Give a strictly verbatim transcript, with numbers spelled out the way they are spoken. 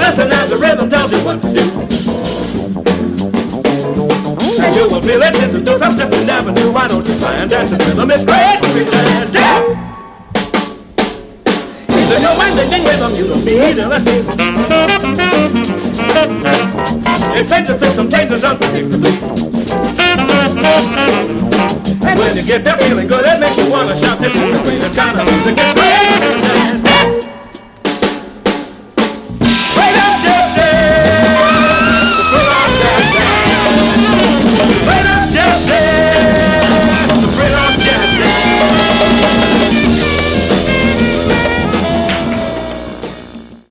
listen as the rhythm tells you what to do. And you will feel it to do some steps you never knew. Why don't you try and dance this rhythm? It's great to be dance, dance. Either you're winding rhythm, you don't need to listen. It sends you through some changes unpredictably. And when you get there feeling good, it makes you wanna shout. This is the greatest kind of music.